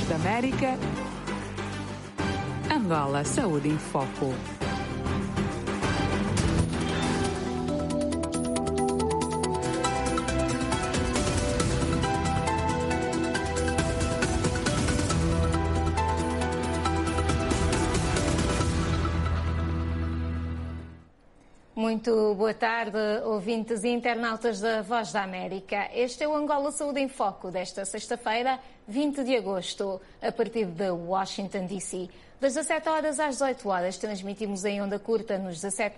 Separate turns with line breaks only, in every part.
Voz da América. Angola Saúde em Foco.
Muito boa tarde, ouvintes e internautas da Voz da América. Este é o Angola Saúde em Foco desta sexta-feira, 20 de agosto, a partir de Washington, D.C. Das 17 horas às 18 horas, transmitimos em onda curta nos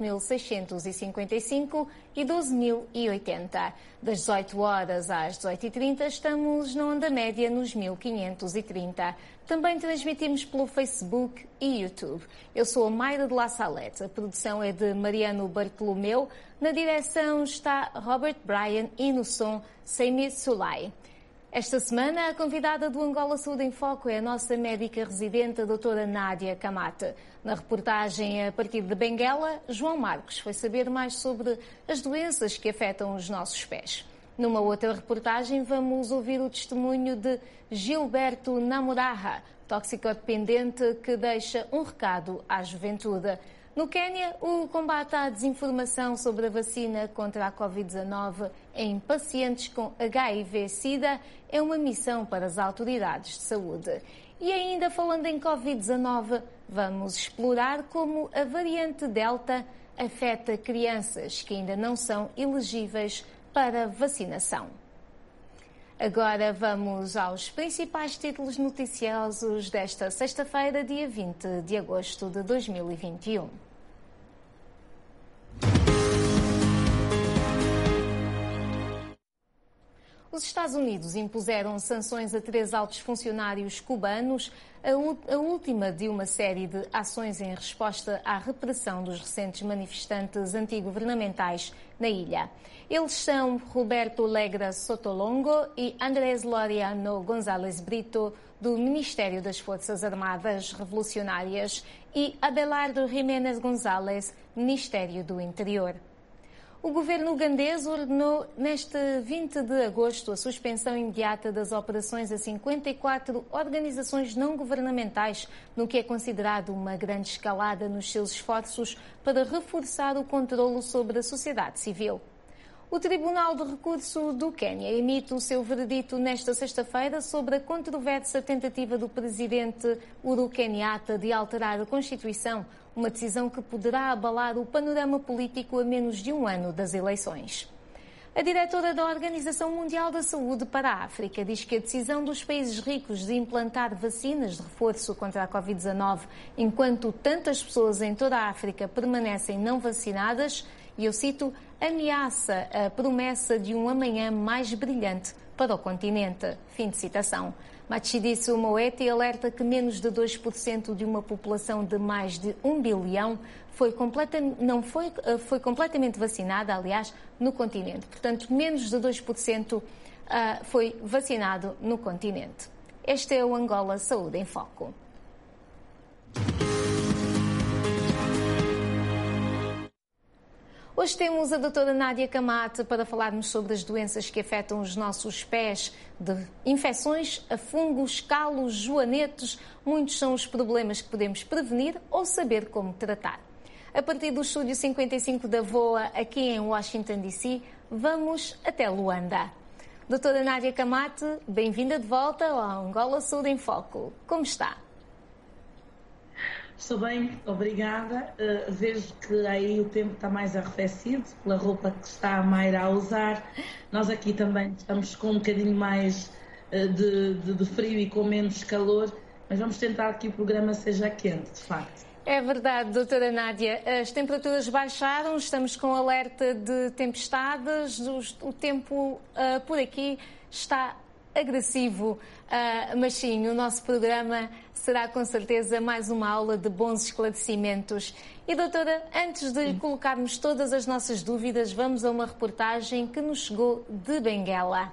17.655 e 12.080. Das 18 horas às 18h30, estamos na onda média nos 1.530. Também transmitimos pelo Facebook e YouTube. Eu sou a Mayra de La Salete, a produção é de Mariano Bartolomeu, na direção está Robert Bryan e no som Semi Sulay. Esta semana, a convidada do Angola Saúde em Foco é a nossa médica residente, a doutora Nádia Camate. Na reportagem a partir de Benguela, João Marcos foi saber mais sobre as doenças que afetam os nossos pés. Numa outra reportagem, vamos ouvir o testemunho de Gilberto Namoraha, toxicodependente que deixa um recado à juventude. No Quênia, o combate à desinformação sobre a vacina contra a Covid-19 em pacientes com HIV-Sida é uma missão para as autoridades de saúde. E ainda falando em Covid-19, vamos explorar como a variante Delta afeta crianças que ainda não são elegíveis para vacinação. Agora vamos aos principais títulos noticiosos desta sexta-feira, dia 20 de agosto de 2021. Os Estados Unidos impuseram sanções a 3 altos funcionários cubanos, a última de uma série de ações em resposta à repressão dos recentes manifestantes antigovernamentais na ilha. Eles são Roberto Legra Sotolongo e Andrés Laureano González Brito, do Ministério das Forças Armadas Revolucionárias, e Abelardo Jiménez González, Ministério do Interior. O governo ugandês ordenou neste 20 de agosto a suspensão imediata das operações a 54 organizações não governamentais, no que é considerado uma grande escalada nos seus esforços para reforçar o controlo sobre a sociedade civil. O Tribunal de Recurso do Quênia emite o seu veredito nesta sexta-feira sobre a controversa tentativa do presidente Uhuru Kenyatta de alterar a Constituição, uma decisão que poderá abalar o panorama político a menos de um ano das eleições. A diretora da Organização Mundial da Saúde para a África diz que a decisão dos países ricos de implantar vacinas de reforço contra a Covid-19, enquanto tantas pessoas em toda a África permanecem não vacinadas, e eu cito, ameaça a promessa de um amanhã mais brilhante para o continente. Fim de citação. Matshidiso Moeti alerta que menos de 2% de uma população de mais de 1 bilhão foi completamente vacinada, aliás, no continente. Portanto, menos de 2% foi vacinado no continente. Este é o Angola Saúde em Foco. Hoje temos a doutora Nádia Camate para falarmos sobre as doenças que afetam os nossos pés, de infecções a fungos, calos, joanetes. Muitos são os problemas que podemos prevenir ou saber como tratar. A partir do estúdio 55 da VOA, aqui em Washington, D.C., vamos até Luanda. Doutora Nádia Camate, bem-vinda de volta ao Angola Saúde em Foco. Como está?
Estou bem, obrigada. Vejo que aí o tempo está mais arrefecido pela roupa que está a Mayra a usar. Nós aqui também estamos com um bocadinho mais de frio e com menos calor, mas vamos tentar que o programa seja quente, de facto.
É verdade, doutora Nádia. As temperaturas baixaram, estamos com alerta de tempestades, o tempo por aqui está agressivo, mas sim, o nosso programa será com certeza mais uma aula de bons esclarecimentos. E doutora, antes de colocarmos todas as nossas dúvidas, vamos a uma reportagem que nos chegou de Benguela.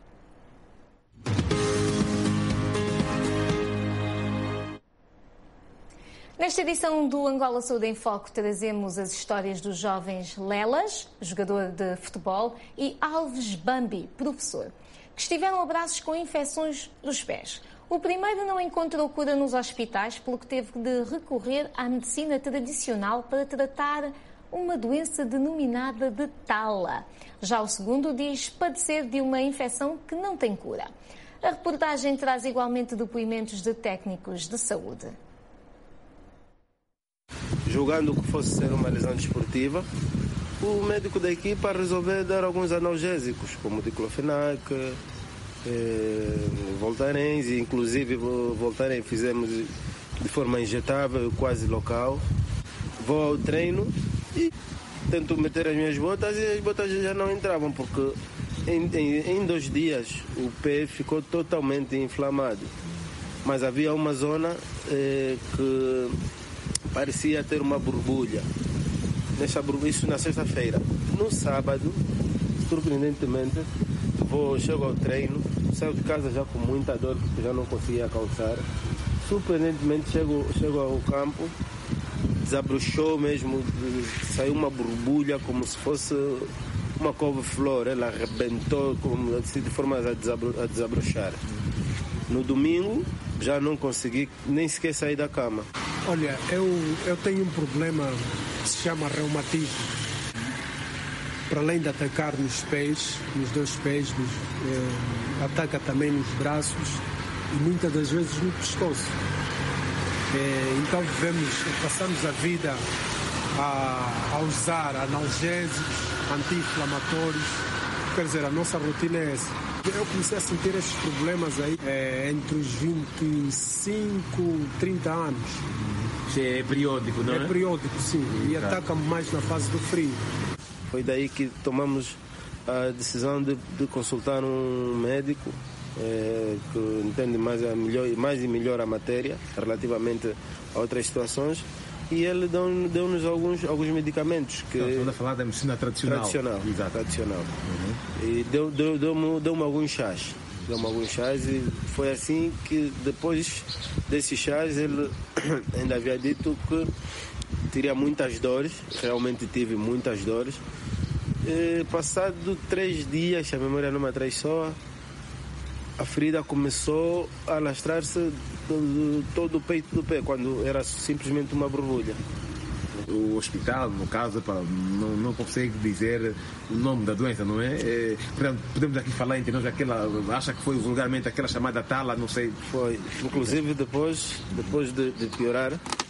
Nesta edição do Angola Saúde em Foco trazemos as histórias dos jovens Lelas, jogador de futebol, e Alves Bambi, professor, que estiveram a braços com infecções dos pés. O primeiro não encontrou cura nos hospitais, pelo que teve de recorrer à medicina tradicional para tratar uma doença denominada de tala. Já o segundo diz padecer de uma infecção que não tem cura. A reportagem traz igualmente depoimentos de técnicos de saúde.
Julgando que fosse ser uma lesão desportiva, o médico da equipa resolveu dar alguns analgésicos, como diclofenac, Voltaren, inclusive Voltaren fizemos de forma injetável, quase local. Vou ao treino e tento meter as minhas botas e as botas já não entravam, porque em 2 dias o pé ficou totalmente inflamado. Mas havia uma zona que parecia ter uma borbulha. Isso na sexta-feira. No sábado, surpreendentemente, chego ao treino, saio de casa já com muita dor, porque já não conseguia calçar. Surpreendentemente, chego ao campo, desabrochou mesmo, saiu uma borbulha como se fosse uma couve-flor. Ela arrebentou de forma a desabrochar. No domingo, já não consegui nem sequer sair da cama.
Olha, eu tenho um problema que se chama reumatismo. Para além de atacar nos pés, nos 2 pés, ataca também nos braços e muitas das vezes no pescoço. Então passamos a vida a usar analgésicos, anti-inflamatórios. Quer dizer, a nossa rotina é essa. Eu comecei a sentir esses problemas aí entre os 25 e 30 anos.
É periódico, não é?
É periódico, sim. E ataca-me mais na fase do frio.
Foi daí que tomamos a decisão de consultar um médico que entende mais e melhor a matéria relativamente a outras situações, e ele deu-nos alguns medicamentos.
Estamos a falar da medicina tradicional.
Exato. Tradicional. E deu-me alguns chás. E foi assim que depois desses chás ele ainda havia dito que teria muitas dores. Realmente tive muitas dores. Passado 3 dias, se a memória não me atraiçoa, a ferida começou a alastrar-se todo o peito do pé, quando era simplesmente uma borbulha.
O hospital, no caso, não consegue dizer o nome da doença, não é? Podemos aqui falar entre nós acha que foi vulgarmente aquela chamada tala, não sei.
Foi, inclusive depois de piorar,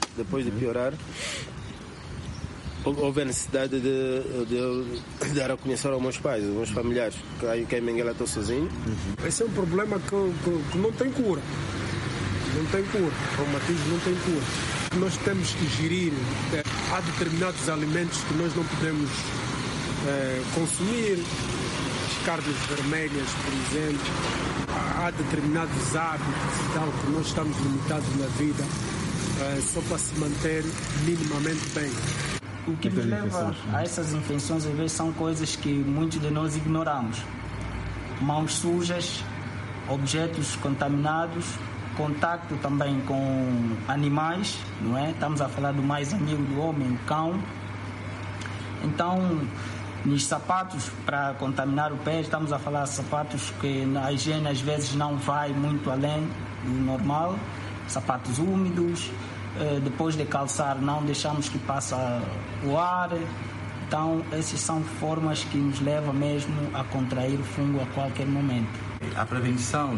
houve a necessidade de dar a conhecer aos meus pais, aos meus familiares, que em Benguela estou sozinho.
Esse é um problema que não tem cura. Não tem cura. O reumatismo não tem cura. Nós temos que gerir. Há determinados alimentos que nós não podemos consumir. As carnes vermelhas, por exemplo. Há determinados hábitos e tal que nós estamos limitados na vida só para se manter minimamente bem.
O que nos leva a essas infecções, às vezes, são coisas que muitos de nós ignoramos. Mãos sujas, objetos contaminados, contacto também com animais, não é? Estamos a falar do mais amigo do homem, o cão. Então, nos sapatos, para contaminar o pé, estamos a falar de sapatos que a higiene às vezes não vai muito além do normal, sapatos úmidos. Depois de calçar, não deixamos que passe o ar. Então, essas são formas que nos levam mesmo a contrair o fungo a qualquer momento.
A prevenção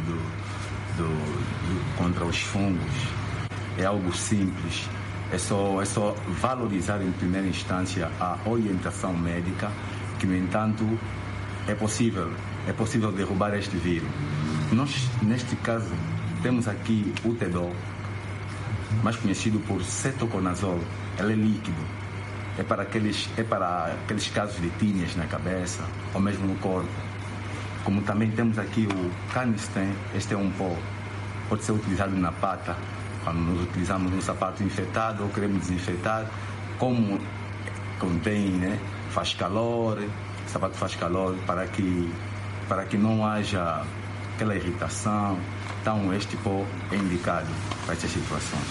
contra os fungos é algo simples. É só valorizar em primeira instância a orientação médica, que, no entanto, é possível derrubar este vírus. Nós, neste caso, temos aqui o Tedol, mais conhecido por cetoconazole. Ele é líquido. É para aqueles casos de tíneas na cabeça ou mesmo no corpo. Como também temos aqui o Canesten. Este é um pó. Pode ser utilizado na pata, quando nós utilizamos um sapato infectado ou queremos desinfetar. Como contém, né, faz calor, o sapato faz calor, para que não haja aquela irritação. Então, este pó é indicado para estas situações.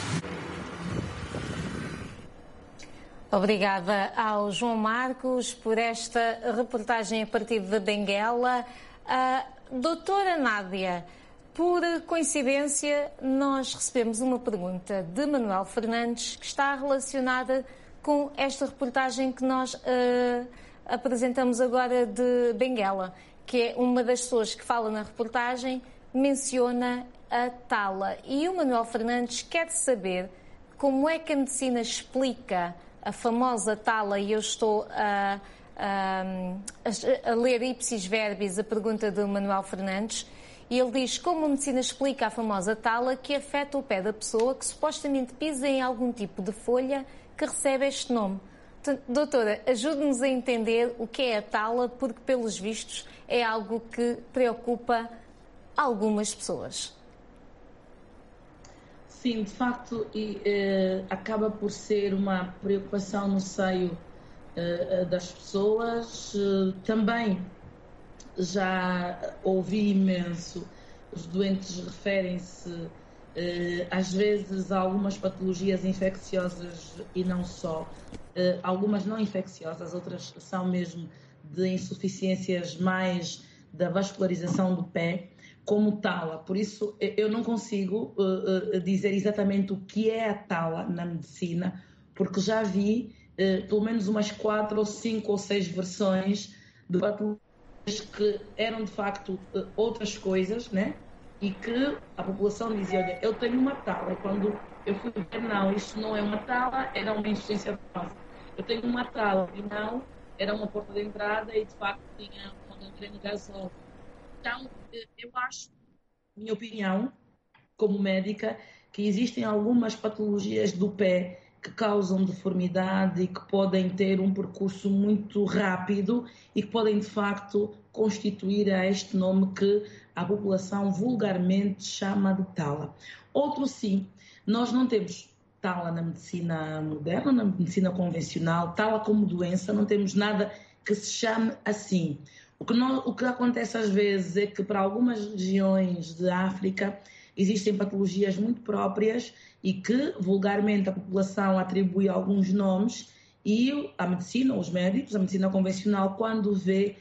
Obrigada ao João Marcos por esta reportagem a partir de Benguela. Doutora Nádia, Por coincidência, nós recebemos uma pergunta de Manuel Fernandes que está relacionada com esta reportagem que nós apresentamos agora de Benguela, que é uma das pessoas que fala na reportagem, menciona a tala. E o Manuel Fernandes quer saber como é que a medicina explica a famosa tala, e eu estou a ler ipsis verbis a pergunta do Manuel Fernandes, e ele diz como a medicina explica a famosa tala que afeta o pé da pessoa que supostamente pisa em algum tipo de folha que recebe este nome. Doutora, ajude-nos a entender o que é a tala, porque, pelos vistos, é algo que preocupa algumas pessoas.
Sim, de facto, acaba por ser uma preocupação no seio das pessoas. Também já ouvi imenso, os doentes referem-se às vezes a algumas patologias infecciosas e não só, algumas não infecciosas, outras são mesmo de insuficiências mais da vascularização do pé, como tala. Por isso eu não consigo dizer exatamente o que é a tala na medicina, porque já vi pelo menos umas 4 ou 5 ou 6 versões de patologias que eram de facto outras coisas, né? E que a população dizia, olha, eu tenho uma tala. E quando eu fui ver, não, isto não é uma tala, era uma insuficiência venosa. Eu tenho uma tala, e não, era uma porta de entrada e de facto tinha uma gangrena gasosa. Então, eu acho, minha opinião, como médica, que existem algumas patologias do pé que causam deformidade e que podem ter um percurso muito rápido e que podem, de facto, constituir a este nome que a população vulgarmente chama de tala. Outro sim, nós não temos tala na medicina moderna, na medicina convencional, tala como doença, não temos nada que se chame assim. O que acontece às vezes é que para algumas regiões de África existem patologias muito próprias e que vulgarmente a população atribui alguns nomes e a medicina, os médicos, a medicina convencional, quando vê,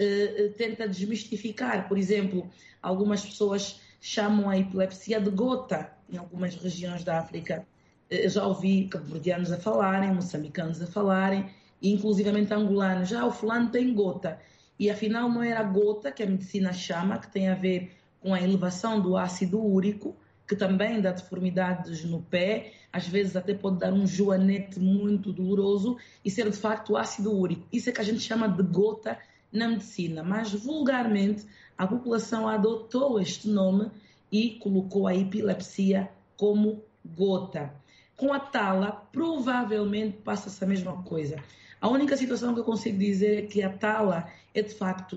tenta desmistificar. Por exemplo, algumas pessoas chamam a epilepsia de gota em algumas regiões da África. Já ouvi cabo-verdianos a falarem, moçambicanos a falarem, e inclusivamente angolanos. Já o fulano tem gota. E afinal não era a gota que a medicina chama, que tem a ver com a elevação do ácido úrico, que também dá deformidades no pé, às vezes até pode dar um joanete muito doloroso e ser de facto ácido úrico. Isso é que a gente chama de gota na medicina, mas vulgarmente a população adotou este nome e colocou a epilepsia como gota. Com a tala, provavelmente passa-se a mesma coisa. A única situação que eu consigo dizer é que a tala é de facto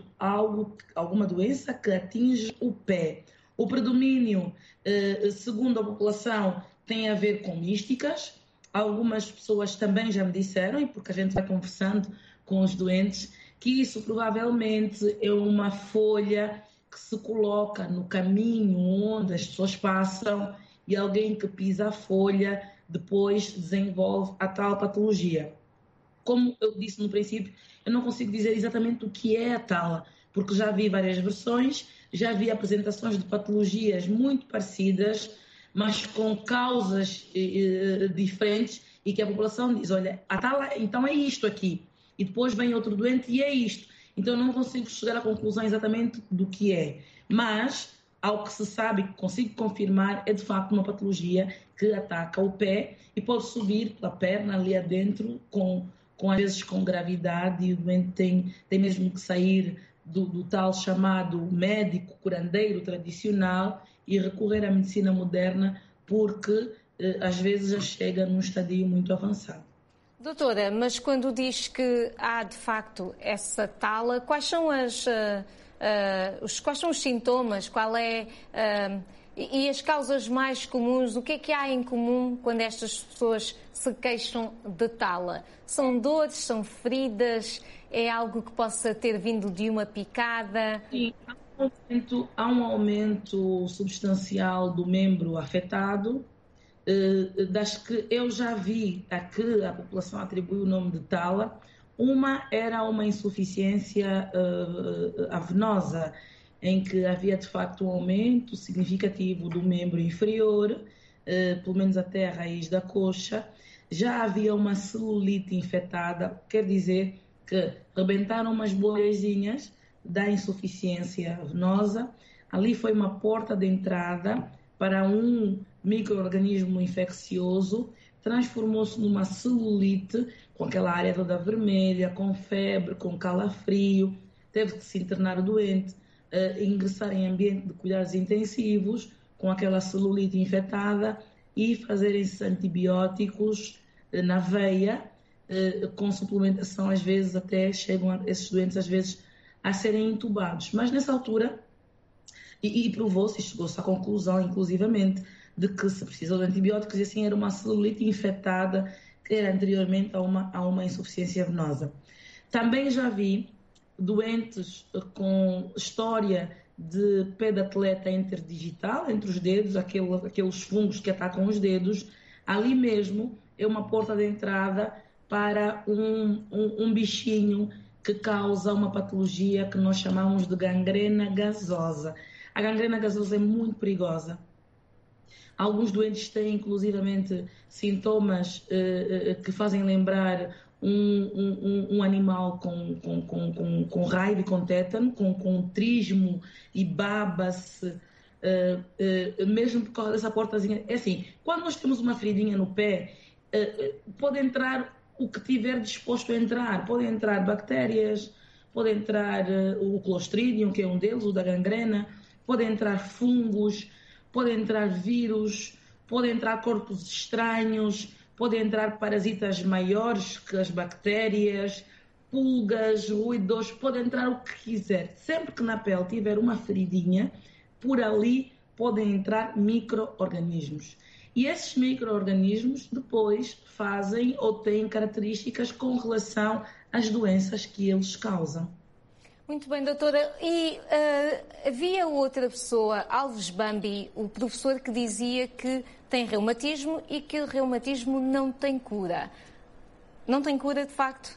alguma doença que atinge o pé. O predomínio, segundo a população, tem a ver com místicas. Algumas pessoas também já me disseram, e porque a gente vai conversando com os doentes, que isso provavelmente é uma folha que se coloca no caminho onde as pessoas passam e alguém que pisa a folha depois desenvolve a tal patologia. Como eu disse no princípio, eu não consigo dizer exatamente o que é a tala, porque já vi várias versões, já vi apresentações de patologias muito parecidas, mas com causas diferentes, e que a população diz, olha, a tala então é isto aqui, e depois vem outro doente e é isto. Então eu não consigo chegar à conclusão exatamente do que é, mas ao que se sabe, que consigo confirmar, é de facto uma patologia que ataca o pé e pode subir pela perna ali adentro às vezes com gravidade, e o doente tem mesmo que sair do tal chamado médico curandeiro tradicional e recorrer à medicina moderna, porque às vezes já chega num estadio muito avançado.
Doutora, mas quando diz que há de facto essa tala, quais são os sintomas, e as causas mais comuns? O que é que há em comum quando estas pessoas se queixam de tala? São dores, são feridas, é algo que possa ter vindo de uma picada?
Sim, há um aumento substancial do membro afetado, das que eu já vi a que a população atribui o nome de tala. Uma era uma insuficiência avenosa, em que havia de facto um aumento significativo do membro inferior, pelo menos até a raiz da coxa. Já havia uma celulite infectada, quer dizer que rebentaram umas bolhazinhas da insuficiência venosa. Ali foi uma porta de entrada para um micro-organismo infeccioso, transformou-se numa celulite, com aquela área toda vermelha, com febre, com calafrio, teve que se internar o doente, ingressar em ambiente de cuidados intensivos, com aquela celulite infectada, e fazerem-se antibióticos na veia, com suplementação, às vezes até chegam esses doentes às vezes a serem intubados. Mas nessa altura, e provou-se, chegou-se à conclusão, inclusivamente, de que se precisou de antibióticos, e assim era uma celulite infectada que era anteriormente a uma insuficiência venosa. Também já vi doentes com história de pé de atleta interdigital, entre os dedos, aqueles fungos que atacam os dedos. Ali mesmo é uma porta de entrada para um bichinho que causa uma patologia que nós chamamos de gangrena gasosa. A gangrena gasosa é muito perigosa. Alguns doentes têm, inclusivamente, sintomas que fazem lembrar um animal com raiva e com tétano, com trismo e baba-se, mesmo por causa dessa portazinha. É assim, quando nós temos uma feridinha no pé, pode entrar o que tiver disposto a entrar. Pode entrar bactérias, pode entrar o Clostridium, que é um deles, o da gangrena, pode entrar fungos, pode entrar vírus, pode entrar corpos estranhos, pode entrar parasitas maiores que as bactérias, pulgas, roedores, pode entrar o que quiser. Sempre que na pele tiver uma feridinha, por ali podem entrar micro-organismos. E esses micro-organismos depois fazem ou têm características com relação às doenças que eles causam.
Muito bem, doutora. E havia outra pessoa, Alves Bambi, o professor, que dizia que tem reumatismo e que o reumatismo não tem cura. Não tem cura, de facto?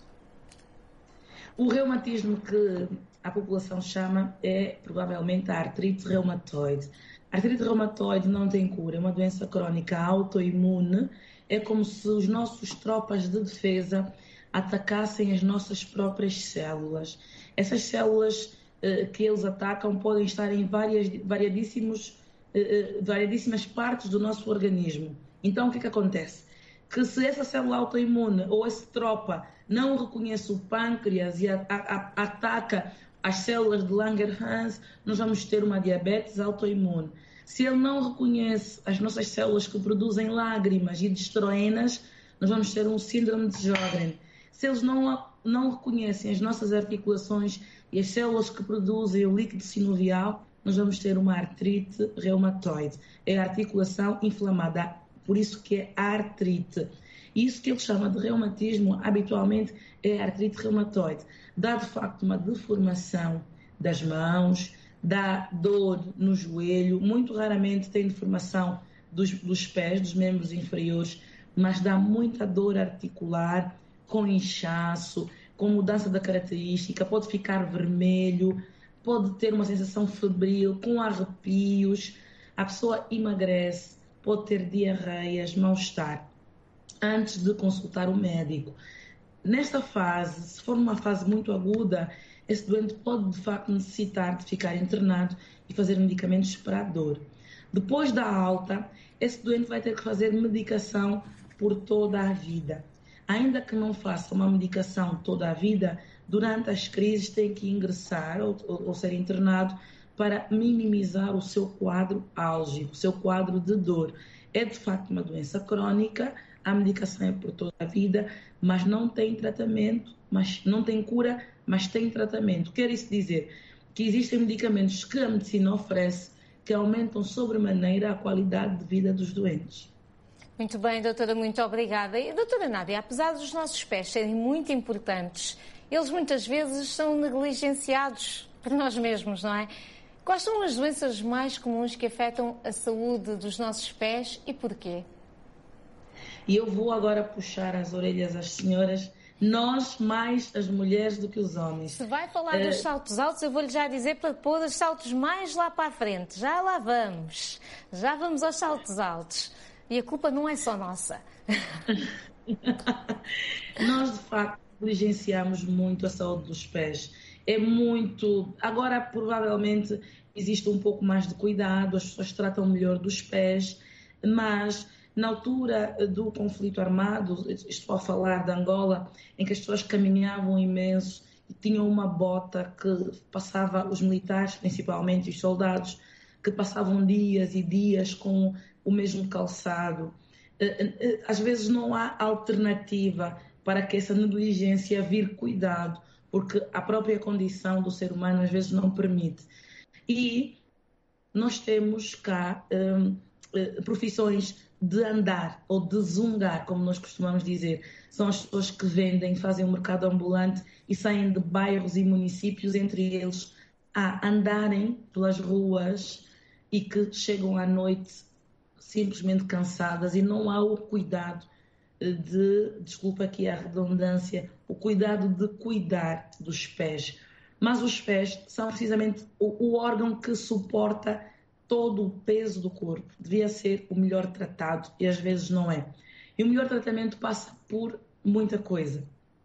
O reumatismo que a população chama é provavelmente a artrite reumatoide. A artrite reumatoide não tem cura, é uma doença crónica autoimune. É como se os nossos tropas de defesa atacassem as nossas próprias células. Essas células que eles atacam podem estar em variadíssimas partes do nosso organismo. Então, o que acontece? Que se essa célula autoimune ou essa tropa não reconhece o pâncreas e ataca as células de Langerhans, nós vamos ter uma diabetes autoimune. Se ele não reconhece as nossas células que produzem lágrimas e destroenas, nós vamos ter um síndrome de Sjögren. Se eles não reconhecem as nossas articulações e as células que produzem o líquido sinovial, nós vamos ter uma artrite reumatoide. É a articulação inflamada, por isso que é artrite. E isso que ele chama de reumatismo, habitualmente, é a artrite reumatoide. Dá, de facto, uma deformação das mãos, dá dor no joelho, muito raramente tem deformação dos pés, dos membros inferiores, mas dá muita dor articular, com inchaço, com mudança da característica, pode ficar vermelho, pode ter uma sensação febril, com arrepios, a pessoa emagrece, pode ter diarreias, mal-estar, antes de consultar o médico. Nesta fase, se for uma fase muito aguda, esse doente pode, de facto, necessitar de ficar internado e fazer medicamentos para a dor. Depois da alta, esse doente vai ter que fazer medicação por toda a vida. Ainda que não faça uma medicação toda a vida, durante as crises tem que ingressar ou ser internado para minimizar o seu quadro álgico, o seu quadro de dor. É de facto uma doença crónica, a medicação é por toda a vida, mas não tem tratamento, não tem cura, mas tem tratamento. Quer isso dizer que existem medicamentos que a medicina oferece que aumentam sobremaneira a qualidade de vida dos doentes.
Muito bem, doutora, muito obrigada. E, doutora Nádia, apesar dos nossos pés serem muito importantes, eles muitas vezes são negligenciados por nós mesmos, não é? Quais são as doenças mais comuns que afetam a saúde dos nossos pés e porquê?
E eu vou agora puxar as orelhas às senhoras Nós mais as mulheres do que os homens.
Se vai falar dos saltos altos, eu vou-lhe já dizer para pôr os saltos mais lá para a frente. Já lá vamos. Já vamos aos saltos altos. E a culpa não é só nossa.
Nós, de facto, negligenciamos muito a saúde dos pés. É muito... Agora, provavelmente, existe um pouco mais de cuidado, as pessoas tratam melhor dos pés, mas na altura do conflito armado, estou a falar de Angola, em que as pessoas caminhavam imenso e tinham uma bota que passava, os militares, principalmente os soldados, que passavam dias e dias com o mesmo calçado. Às vezes não há alternativa para que essa negligência vire cuidado, porque a própria condição do ser humano às vezes não permite. E nós temos cá profissões de andar ou de zungar, como nós costumamos dizer. São as pessoas que vendem, fazem um mercado ambulante e saem de bairros e municípios, entre eles, a andarem pelas ruas e que chegam à noite simplesmente cansadas e não há o cuidado desculpa aqui a redundância, o cuidado de cuidar dos pés. Mas os pés são precisamente o órgão que suporta todo o peso do corpo. Devia ser o melhor tratado e às vezes não é. E o melhor tratamento passa por muita coisa.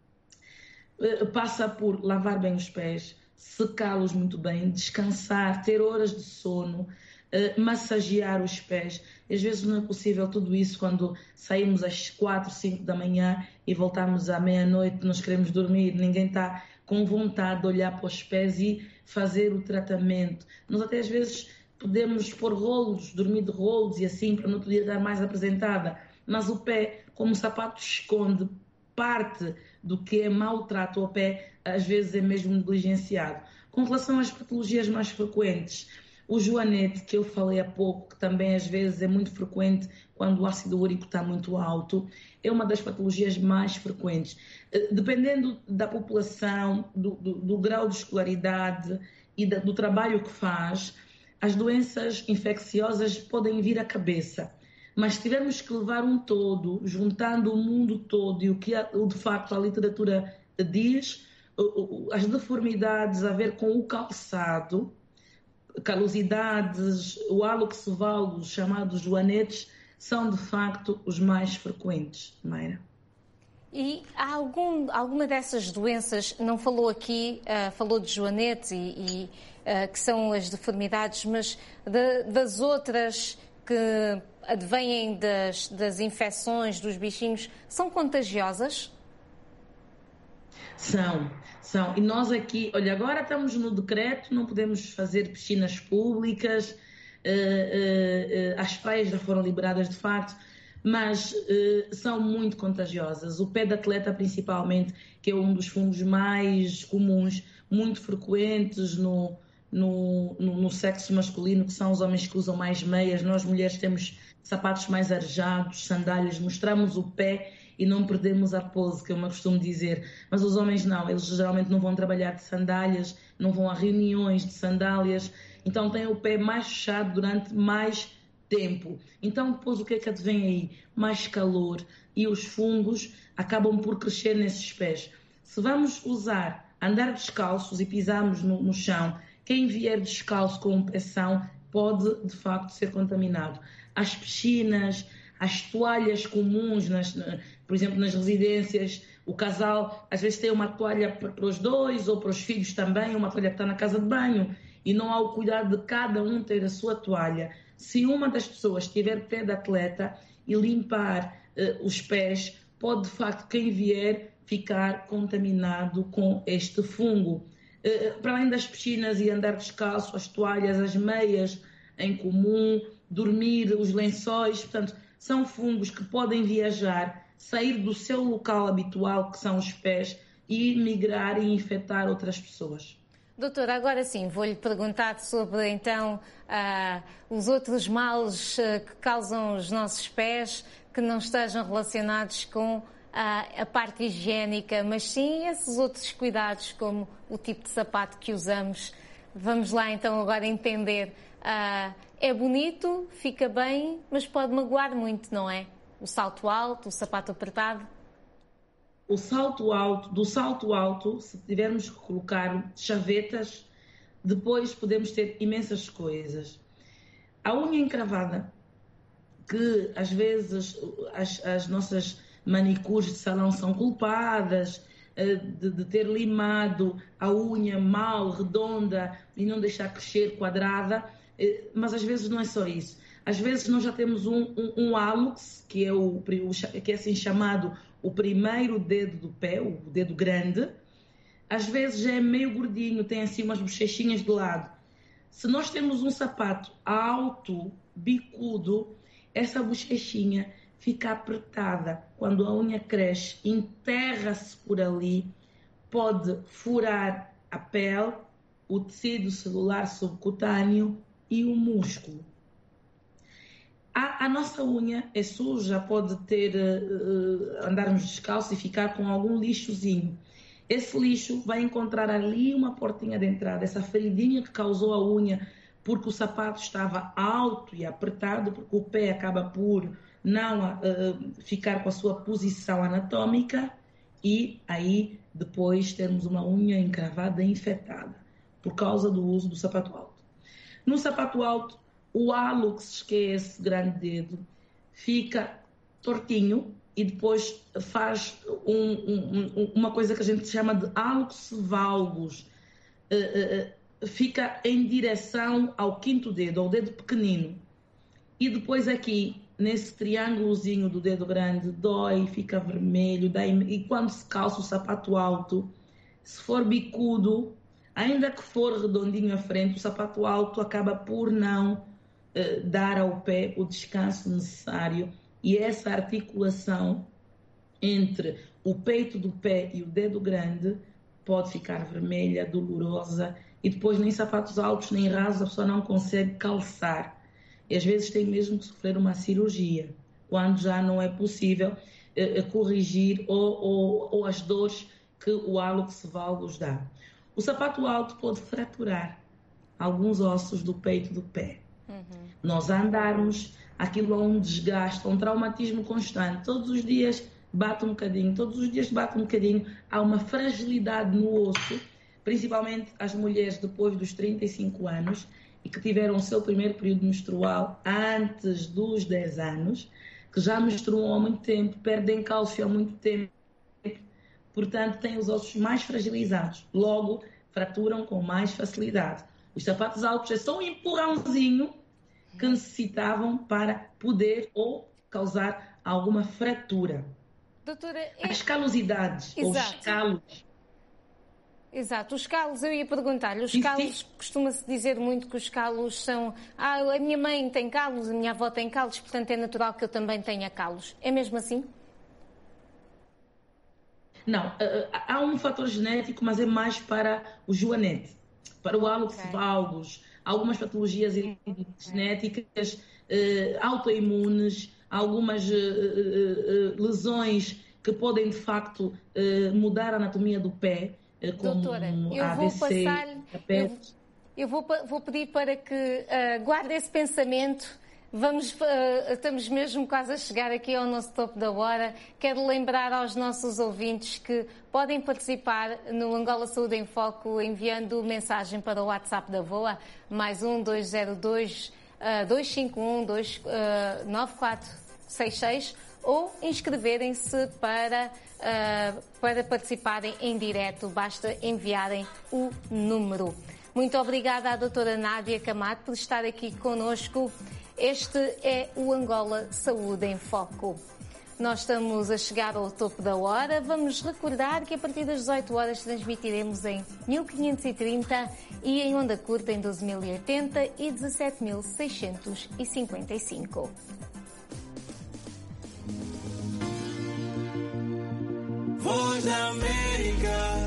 Passa por lavar bem os pés, secá-los muito bem, descansar, ter horas de sono, massagear os pés. Às vezes não é possível tudo isso quando saímos às 4, 5 da manhã e voltamos à meia-noite, nós queremos dormir, ninguém está com vontade de olhar para os pés e fazer o tratamento. Nós até às vezes podemos pôr rolos, dormir de rolos e assim, para não poder estar mais apresentada. Mas o pé, como o sapato esconde parte do que é maltrato ao pé, às vezes é mesmo negligenciado. Com relação às patologias mais frequentes, o joanete, que eu falei há pouco, que também às vezes é muito frequente quando o ácido úrico está muito alto, é uma das patologias mais frequentes. Dependendo da população, do grau de escolaridade e do trabalho que faz, as doenças infecciosas podem vir à cabeça. Mas se tivermos que levar um todo, juntando o mundo todo e o que de facto a literatura diz, as deformidades a ver com o calçado, calosidades, o hálux valgus, chamados joanetes, são de facto os mais frequentes, Mayra.
E há alguma dessas doenças, não falou aqui, falou de joanete e que são as deformidades, mas das outras que advêm das infecções dos bichinhos, são contagiosas?
São. E nós aqui, olha, agora estamos no decreto, não podemos fazer piscinas públicas, as praias já foram liberadas de facto, mas são muito contagiosas. O pé de atleta, principalmente, que é um dos fungos mais comuns, muito frequentes no sexo masculino, que são os homens que usam mais meias. Nós, mulheres, temos sapatos mais arejados, sandálias, mostramos o pé e não perdemos a pose, que eu me costumo dizer. Mas os homens não, eles geralmente não vão trabalhar de sandálias, não vão a reuniões de sandálias, então têm o pé mais fechado durante mais tempo. Então depois o que é que advém aí? Mais calor e os fungos acabam por crescer nesses pés. Se vamos andar descalços e pisarmos no chão, quem vier descalço com um peção pode de facto ser contaminado. As piscinas, as toalhas comuns, por exemplo, nas residências, o casal às vezes tem uma toalha para os dois ou para os filhos também, uma toalha que está na casa de banho e não há o cuidado de cada um ter a sua toalha. Se uma das pessoas tiver pé de atleta e limpar os pés, pode de facto quem vier ficar contaminado com este fungo. Para além das piscinas e andar descalço, as toalhas, as meias em comum, dormir, os lençóis, portanto, são fungos que podem viajar, sair do seu local habitual, que são os pés, e migrar e infectar outras pessoas.
Doutora, agora sim, vou-lhe perguntar sobre, então, os outros males que causam os nossos pés, que não estejam relacionados com a parte higiênica, mas sim esses outros cuidados, como o tipo de sapato que usamos. Vamos lá, então, agora entender. É bonito, fica bem, mas pode magoar muito, não é? O salto alto, o sapato apertado.
do salto alto, se tivermos que colocar chavetas, depois podemos ter imensas coisas. A unha encravada, que às vezes as nossas manicures de salão são culpadas de ter limado a unha mal, redonda, e não deixar crescer quadrada, mas às vezes não é só isso. Às vezes nós já temos um hálux, que é assim chamado o primeiro dedo do pé, o dedo grande. Às vezes já é meio gordinho, tem assim umas bochechinhas de lado. Se nós temos um sapato alto, bicudo, essa bochechinha fica apertada. Quando a unha cresce, enterra-se por ali, pode furar a pele, o tecido celular subcutâneo e o músculo. A nossa unha é suja, pode ter, andarmos descalços e ficar com algum lixozinho. Esse lixo vai encontrar ali uma portinha de entrada, essa feridinha que causou a unha, porque o sapato estava alto e apertado, porque o pé acaba por não ficar com a sua posição anatômica, e aí depois temos uma unha encravada infectada, por causa do uso do sapato alto. No sapato alto, o hálux, que é esse grande dedo, fica tortinho e depois faz uma coisa que a gente chama de hálux valgus. Fica em direção ao quinto dedo, ao dedo pequenino. E depois aqui, nesse triângulozinho do dedo grande, dói, fica vermelho. E quando se calça o sapato alto, se for bicudo, ainda que for redondinho à frente, o sapato alto acaba por não dar ao pé o descanso necessário, e essa articulação entre o peito do pé e o dedo grande pode ficar vermelha, dolorosa, e depois nem sapatos altos nem rasos a pessoa não consegue calçar, e às vezes tem mesmo que sofrer uma cirurgia, quando já não é possível corrigir ou as dores que o hálux valgus dá. O sapato alto pode fraturar alguns ossos do peito do pé. Nós andarmos, aquilo é um desgaste, um traumatismo constante. Todos os dias bate um bocadinho, há uma fragilidade no osso, principalmente as mulheres depois dos 35 anos e que tiveram o seu primeiro período menstrual antes dos 10 anos, que já menstruam há muito tempo, perdem cálcio há muito tempo, portanto têm os ossos mais fragilizados, logo fraturam com mais facilidade. Os sapatos altos é só um empurrãozinho que necessitavam para poder ou causar alguma fratura.
Doutora,
as calosidades, ou os calos.
Exato, os calos, eu ia perguntar-lhe, os calos, costuma-se dizer muito que os calos são... a minha mãe tem calos, a minha avó tem calos, portanto é natural que eu também tenha calos. É mesmo assim? Não,
há um fator genético, mas é mais para o joanete, para o hálux valgus, algumas patologias genéticas, autoimunes, algumas lesões que podem de facto mudar a anatomia do pé, como
doutora, eu
ABC,
vou passar-lhe, eu vou pedir para que guarde esse pensamento. Estamos mesmo quase a chegar aqui ao nosso topo da hora. Quero lembrar aos nossos ouvintes que podem participar no Angola Saúde em Foco enviando mensagem para o WhatsApp da VOA, mais 202-251-9466, ou inscreverem-se para participarem em direto. Basta enviarem o número. Muito obrigada à doutora Nádia Camato por estar aqui connosco. Este é o Angola Saúde em Foco. Nós estamos a chegar ao topo da hora. Vamos recordar que a partir das 18 horas transmitiremos em 1530 e em onda curta em 12.080 e 17.655.
Voz da América.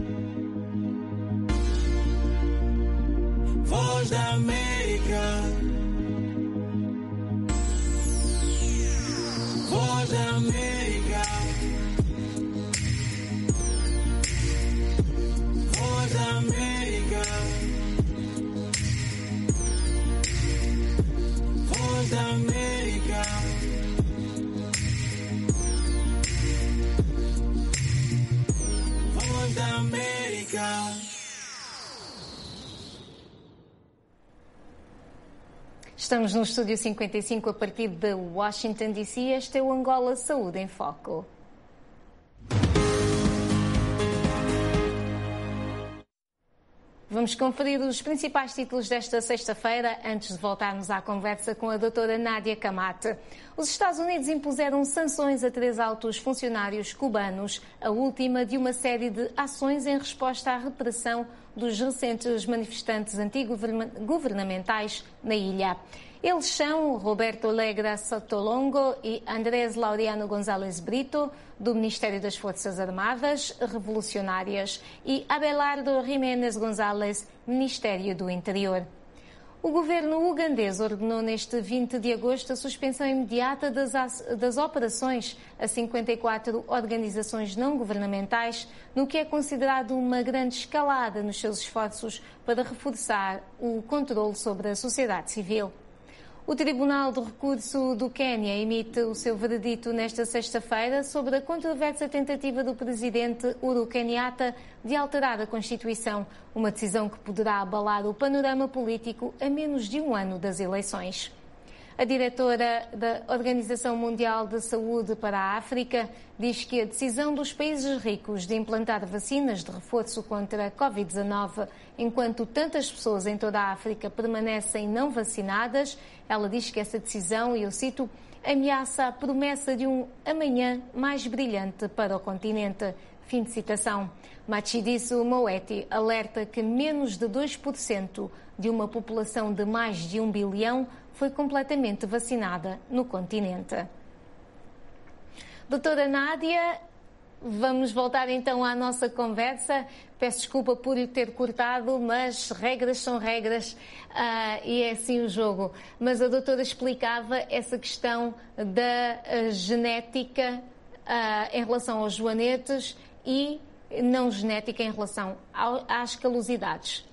Voz da América. Voz da América. Voz da América. Voz da América. da América.
Estamos no Estúdio 55 a partir de Washington, D.C. Este é o Angola Saúde em Foco. Vamos conferir os principais títulos desta sexta-feira, antes de voltarmos à conversa com a doutora Nádia Camate. Os Estados Unidos impuseram sanções a 3 altos funcionários cubanos, a última de uma série de ações em resposta à repressão dos recentes manifestantes antigovernamentais na ilha. Eles são Roberto Legra Sotolongo e Andrés Laureano González Brito, do Ministério das Forças Armadas Revolucionárias, e Abelardo Jiménez González, Ministério do Interior. O governo ugandês ordenou neste 20 de agosto a suspensão imediata das operações a 54 organizações não governamentais, no que é considerado uma grande escalada nos seus esforços para reforçar o controle sobre a sociedade civil. O Tribunal do Recurso do Quênia emite o seu veredito nesta sexta-feira sobre a controversa tentativa do presidente Uhuru Kenyatta de alterar a Constituição, uma decisão que poderá abalar o panorama político a menos de um ano das eleições. A diretora da Organização Mundial de Saúde para a África diz que a decisão dos países ricos de implantar vacinas de reforço contra a Covid-19, enquanto tantas pessoas em toda a África permanecem não vacinadas, ela diz que essa decisão, e eu cito, ameaça a promessa de um amanhã mais brilhante para o continente. Fim de citação. Matshidiso Moeti alerta que menos de 2% de uma população de mais de 1 bilhão foi completamente vacinada no continente. Doutora Nádia, vamos voltar então à nossa conversa. Peço desculpa por lhe ter cortado, mas regras são regras e é assim o jogo. Mas a doutora explicava essa questão da genética em relação aos joanetes e não genética em relação às calosidades.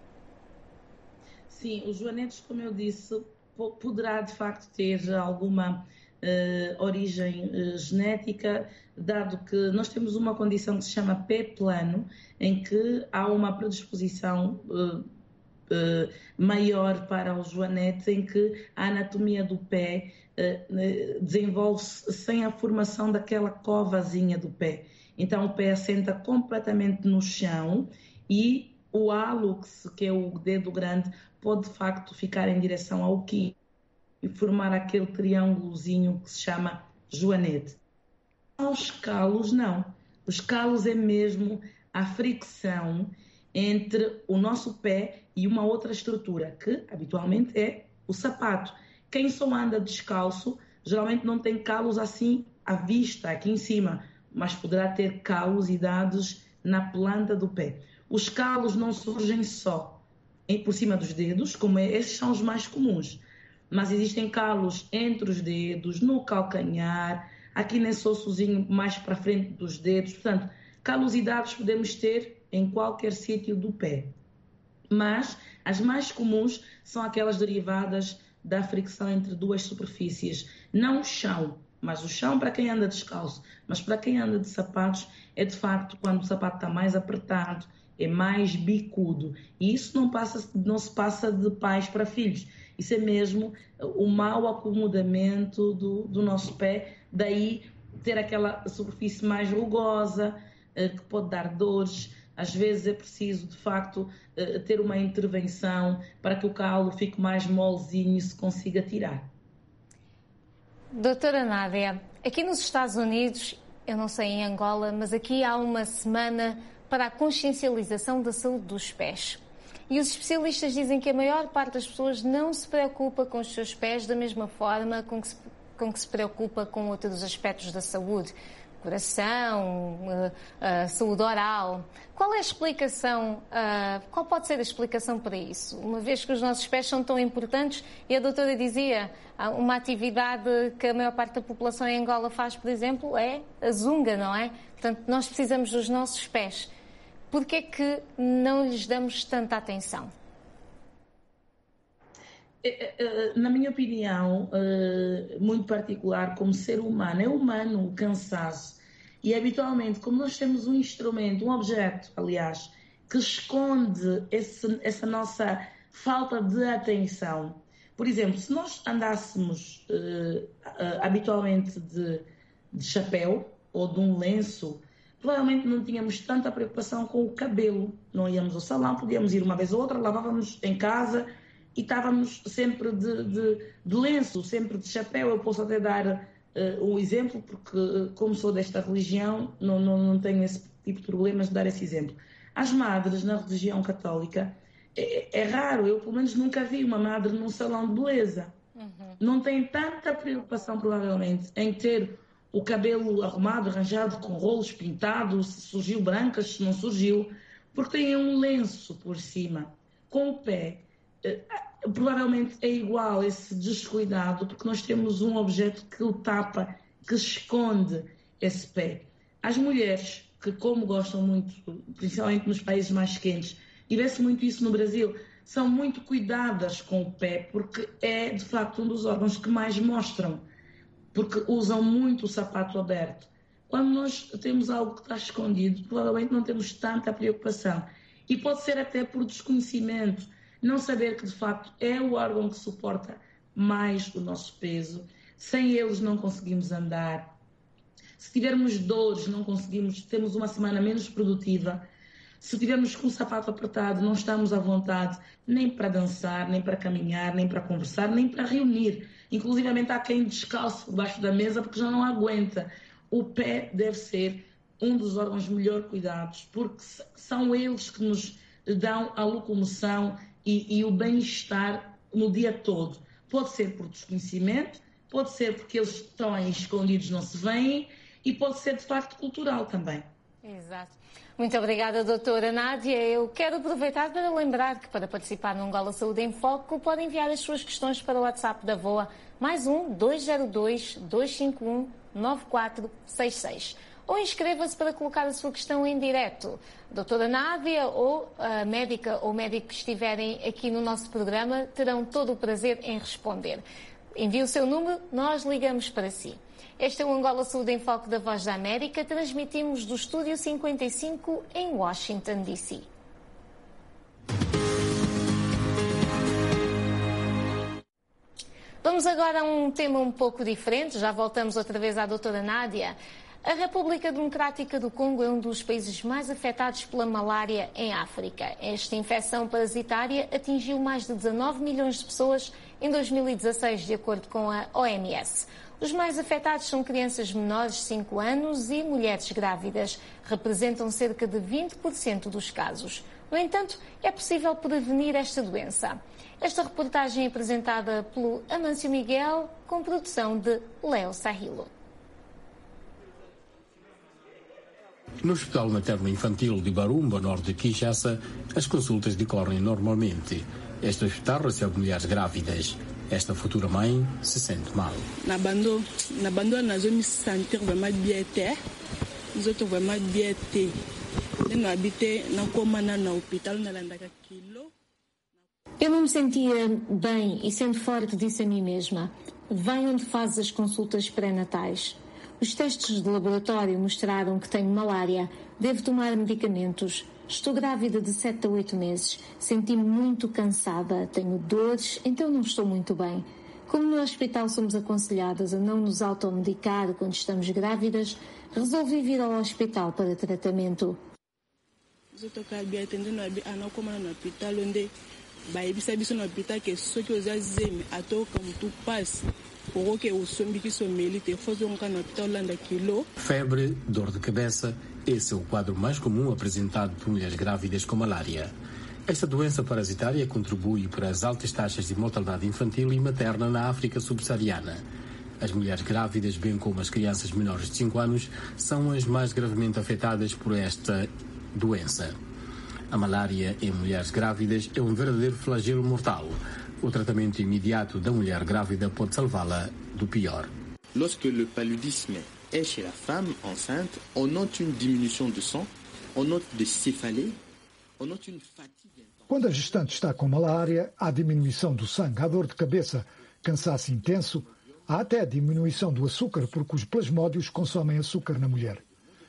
Sim, os joanetes, como eu disse, poderá de facto ter alguma origem genética, dado que nós temos uma condição que se chama pé plano, em que há uma predisposição maior para o joanete, em que a anatomia do pé desenvolve-se sem a formação daquela covazinha do pé. Então o pé assenta completamente no chão e o hálux, que é o dedo grande, pode de facto ficar em direção ao quinto e formar aquele triângulozinho que se chama joanete. Os calos não. Os calos é mesmo a fricção entre o nosso pé e uma outra estrutura, que habitualmente é o sapato. Quem só anda descalço geralmente não tem calos assim à vista, aqui em cima, mas poderá ter calosidades na planta do pé. Os calos não surgem só por cima dos dedos, como esses são os mais comuns, mas existem calos entre os dedos, no calcanhar, aqui nesse ossozinho mais para frente dos dedos. Portanto, calosidades podemos ter em qualquer sítio do pé, mas as mais comuns são aquelas derivadas da fricção entre duas superfícies, não o chão, mas o chão para quem anda descalço, mas para quem anda de sapatos é de facto quando o sapato está mais apertado, é mais bicudo, e isso não se passa de pais para filhos, isso é mesmo o mau acomodamento do nosso pé, daí ter aquela superfície mais rugosa, que pode dar dores. Às vezes é preciso, de facto, ter uma intervenção para que o calo fique mais molezinho e se consiga tirar.
Doutora Nádia, aqui nos Estados Unidos, eu não sei em Angola, mas aqui há uma semana para a consciencialização da saúde dos pés. E os especialistas dizem que a maior parte das pessoas não se preocupa com os seus pés da mesma forma com que se preocupa com outros aspectos da saúde. Coração, saúde oral. Qual é a explicação, qual pode ser a explicação para isso? Uma vez que os nossos pés são tão importantes, e a doutora dizia, uma atividade que a maior parte da população em Angola faz, por exemplo, é a zunga, não é? Portanto, nós precisamos dos nossos pés. Por que é que não lhes damos tanta atenção?
Na minha opinião, muito particular, como ser humano, é humano o cansaço. E habitualmente, como nós temos um instrumento, um objeto, aliás, que esconde essa nossa falta de atenção. Por exemplo, se nós andássemos habitualmente de chapéu ou de um lenço, provavelmente não tínhamos tanta preocupação com o cabelo. Não íamos ao salão, podíamos ir uma vez ou outra, lavávamos em casa e estávamos sempre de lenço, sempre de chapéu. Eu posso até dar um exemplo, porque como sou desta religião, não tenho esse tipo de problemas de dar esse exemplo. As madres na religião católica, é raro, eu pelo menos nunca vi uma madre num salão de beleza. Não tem tanta preocupação, provavelmente, em ter o cabelo arrumado, arranjado, com rolos pintados, se surgiu brancas, se não surgiu, porque tem um lenço por cima. Com o pé, provavelmente é igual esse descuidado, porque nós temos um objeto que o tapa, que esconde esse pé. As mulheres, que como gostam muito, principalmente nos países mais quentes, e vê-se muito isso no Brasil, são muito cuidadas com o pé, porque é, de facto, um dos órgãos que mais mostram, porque usam muito o sapato aberto. Quando nós temos algo que está escondido, provavelmente não temos tanta preocupação. E pode ser até por desconhecimento, não saber que, de facto, é o órgão que suporta mais o nosso peso. Sem eles não conseguimos andar. Se tivermos dores, não conseguimos, temos uma semana menos produtiva. Se tivermos com o sapato apertado, não estamos à vontade nem para dançar, nem para caminhar, nem para conversar, nem para reunir. Inclusivamente há quem descalce por baixo da mesa porque já não aguenta. O pé deve ser um dos órgãos melhor cuidados, porque são eles que nos dão a locomoção e o bem-estar no dia todo. Pode ser por desconhecimento, pode ser porque eles estão aí escondidos, não se veem, e pode ser de facto cultural também.
Exato. Muito obrigada, doutora Nádia. Eu quero aproveitar para lembrar que para participar no Angola Saúde em Foco podem enviar as suas questões para o WhatsApp da VOA, +1 202 251 9466. Ou inscreva-se para colocar a sua questão em direto. Doutora Nádia ou a médica ou médico que estiverem aqui no nosso programa terão todo o prazer em responder. Envie o seu número, nós ligamos para si. Este é o Angola Saúde em Foco da Voz da América. Transmitimos do Estúdio 55 em Washington, D.C. Vamos agora a um tema um pouco diferente. Já voltamos outra vez à doutora Nádia. A República Democrática do Congo é um dos países mais afetados pela malária em África. Esta infecção parasitária atingiu mais de 19 milhões de pessoas em 2016, de acordo com a OMS. Os mais afetados são crianças menores de 5 anos e mulheres grávidas. Representam cerca de 20% dos casos. No entanto, é possível prevenir esta doença. Esta reportagem é apresentada pelo Amâncio Miguel, com produção de Léo Sahilo.
No Hospital Materno-Infantil de Barumba, norte de Kinshasa, as consultas decorrem normalmente. Este hospital recebe mulheres grávidas. Esta futura mãe se sente mal.
Na bando nós me sentir vraiment bien até. Nós outros vraiment bien até. Eu habitei não como no hospital na Landaca quilo.
Eu não me sentia bem e sendo forte disse a mim mesma: vai onde fazes as consultas pré-natais. Os testes de laboratório mostraram que tenho malária, devo tomar medicamentos. Estou grávida de 7 a 8 meses. Senti-me muito cansada, tenho dores, então não estou muito bem. Como no hospital somos aconselhadas a não nos automedicar quando estamos grávidas, resolvi vir ao hospital para tratamento.
Eu estou bem atendendo no hospital onde vai saber no hospital que só que os azeme a tocar como tu passa.
Febre, dor de cabeça, esse é o quadro mais comum apresentado por mulheres grávidas com malária. Esta doença parasitária contribui para as altas taxas de mortalidade infantil e materna na África subsaariana. As mulheres grávidas, bem como as crianças menores de 5 anos, são as mais gravemente afetadas por esta doença. A malária em mulheres grávidas é um verdadeiro flagelo mortal. O tratamento imediato da mulher grávida pode salvá-la do pior.
Lorsque le paludisme est chez la femme enceinte, on note une diminution de sang, on note des céphalées, on note une fatigue.
Quando a gestante está com malária, há diminuição do sangue, há dor de cabeça, cansaço intenso, há até diminuição do açúcar, porque os plasmódios consomem açúcar na mulher.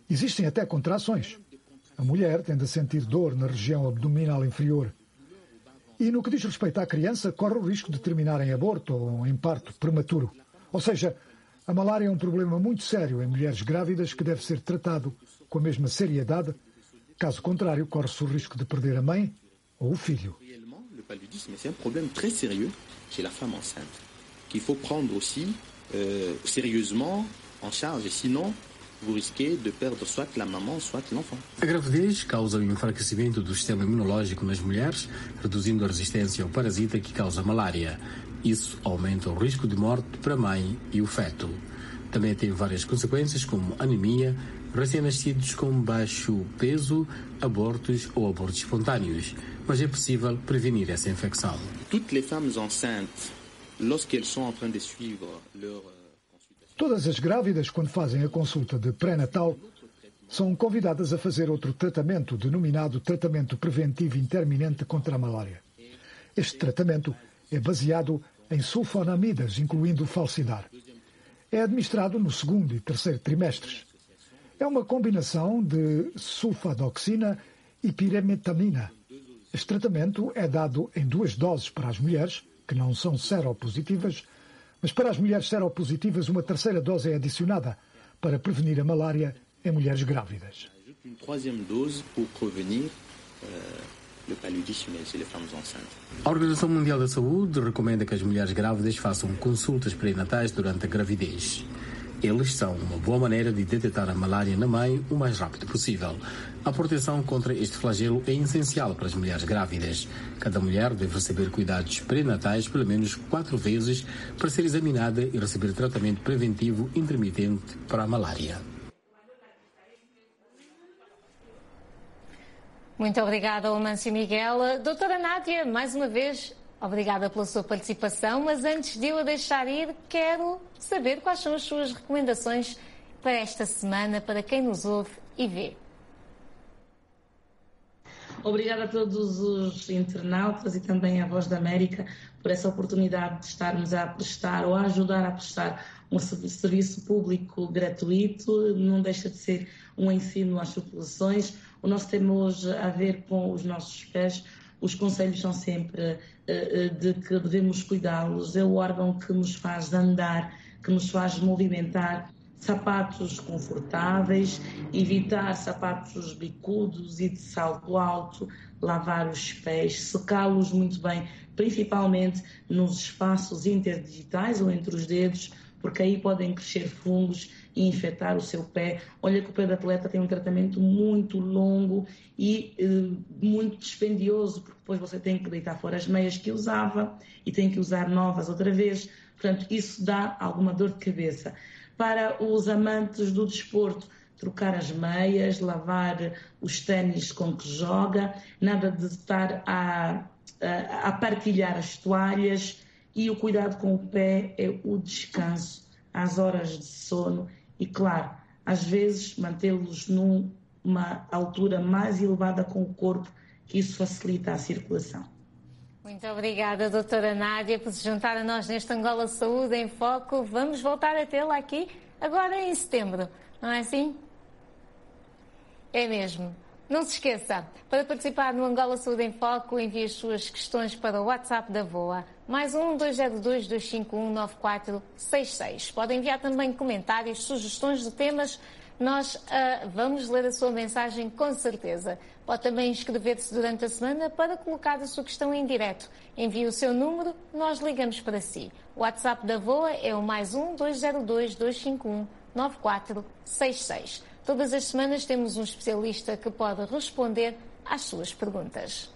Existem até contrações. A mulher tende a sentir dor na região abdominal inferior. E no que diz respeito à criança, corre o risco de terminar em aborto ou em parto prematuro. Ou seja, a malária é um problema muito sério em mulheres grávidas que deve ser tratado com a mesma seriedade. Caso contrário, corre-se o risco de perder a mãe ou o filho.
Le paludisme, c'est un problème très sérieux chez la femme enceinte, qu'il faut prendre aussi sérieusement en charge, et sinon vous risquez de perdre soit la maman, soit l'enfant.
A gravidez causa o enfraquecimento do sistema imunológico nas mulheres, reduzindo a resistência ao parasita que causa malária. Isso aumenta o risco de morte para a mãe e o feto. Também tem várias consequências, como anemia, recém-nascidos com baixo peso, abortos ou abortos espontâneos. Mas é possível prevenir essa infecção.
Toutes les femmes enceintes, lorsqu'elles sont en train de suivre leur
Todas as grávidas, quando fazem a consulta de pré-natal, são convidadas a fazer outro tratamento, denominado tratamento preventivo intermitente contra a malária. Este tratamento é baseado em sulfonamidas, incluindo o falsidar. É administrado no 2º e 3º trimestres. É uma combinação de sulfadoxina e piremetamina. Este tratamento é dado em 2 doses para as mulheres, que não são seropositivas, mas para as mulheres seropositivas uma 3ª dose é adicionada para prevenir a malária em mulheres grávidas.
Une 3e dose pour prevenir le paludisme chez les femmes enceintes.
A Organização Mundial da Saúde recomenda que as mulheres grávidas façam consultas pré-natais durante a gravidez. Eles são uma boa maneira de detectar a malária na mãe o mais rápido possível. A proteção contra este flagelo é essencial para as mulheres grávidas. Cada mulher deve receber cuidados pré-natais pelo menos 4 vezes para ser examinada e receber tratamento preventivo intermitente para a malária.
Muito obrigada, Amâncio Miguel. Doutora Nádia, mais uma vez, obrigada pela sua participação, mas antes de eu a deixar ir, quero saber quais são as suas recomendações para esta semana, para quem nos ouve e vê.
Obrigada a todos os internautas e também à Voz da América por essa oportunidade de estarmos a prestar ou a ajudar a prestar um serviço público gratuito. Não deixa de ser um ensino às populações. O nosso tema hoje a ver com os nossos pés. Os conselhos são sempre de que devemos cuidá-los. É o órgão que nos faz andar, que nos faz movimentar. Sapatos confortáveis, evitar sapatos bicudos e de salto alto, lavar os pés, secá-los muito bem, principalmente nos espaços interdigitais ou entre os dedos, porque aí podem crescer fungos e infectar o seu pé. Olha que o pé do atleta tem um tratamento muito longo e muito dispendioso, porque depois você tem que deitar fora as meias que usava e tem que usar novas outra vez. Portanto, isso dá alguma dor de cabeça. Para os amantes do desporto, trocar as meias, lavar os ténis com que joga, nada de estar a partilhar as toalhas, e o cuidado com o pé é o descanso, as horas de sono e, claro, às vezes mantê-los numa altura mais elevada com o corpo, que isso facilita a circulação.
Muito obrigada, doutora Nádia, por se juntar a nós neste Angola Saúde em Foco. Vamos voltar a tê-la aqui agora em setembro, não é assim? É mesmo. Não se esqueça, para participar no Angola Saúde em Foco, envie as suas questões para o WhatsApp da VOA, mais 202-251-9466. Pode enviar também comentários, sugestões de temas. Nós vamos ler a sua mensagem com certeza. Pode também inscrever-se durante a semana para colocar a sua questão em direto. Envie o seu número, nós ligamos para si. O WhatsApp da VOA é o mais 202-251-9466. Todas as semanas temos um especialista que pode responder às suas perguntas.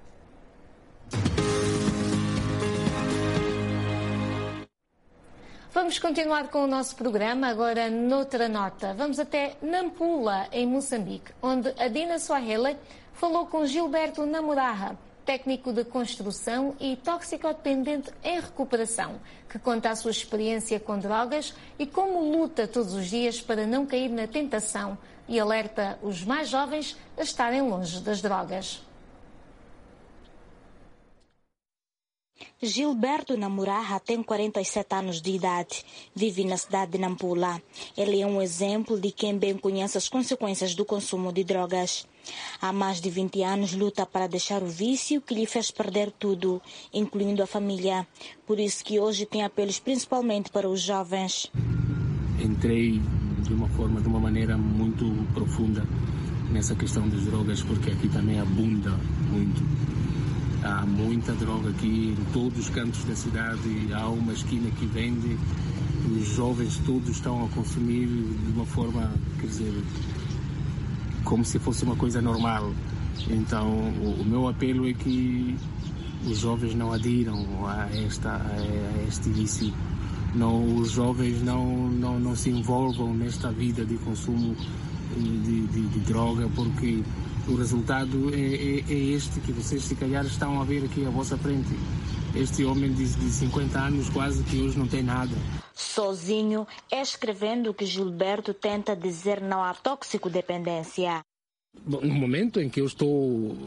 Vamos continuar com o nosso programa, agora noutra nota. Vamos até Nampula, em Moçambique, onde a Dina Swahili falou com Gilberto Namuraha, técnico de construção e toxicodependente em recuperação, que conta a sua experiência com drogas e como luta todos os dias para não cair na tentação e alerta os mais jovens a estarem longe das drogas.
Gilberto Namuraha tem 47 anos de idade. Vive na cidade de Nampula. Ele é um exemplo de quem bem conhece as consequências do consumo de drogas. Há mais de 20 anos luta para deixar o vício que lhe fez perder tudo, incluindo a família. Por isso que hoje tem apelos principalmente para os jovens.
Entrei de uma maneira muito profunda nessa questão das drogas, porque aqui também abunda muito. Há muita droga aqui em todos os cantos da cidade. Há uma esquina que vende. Os jovens todos estão a consumir de uma forma, quer dizer, como se fosse uma coisa normal. Então, o meu apelo é que os jovens não adiram a este vício. Os jovens não se envolvam nesta vida de consumo de droga, porque o resultado é este que vocês se calhar estão a ver aqui à vossa frente. Este homem de 50 anos quase que hoje não tem nada.
Sozinho, escrevendo que Gilberto tenta dizer não à toxicodependência.
Bom, no momento em que eu estou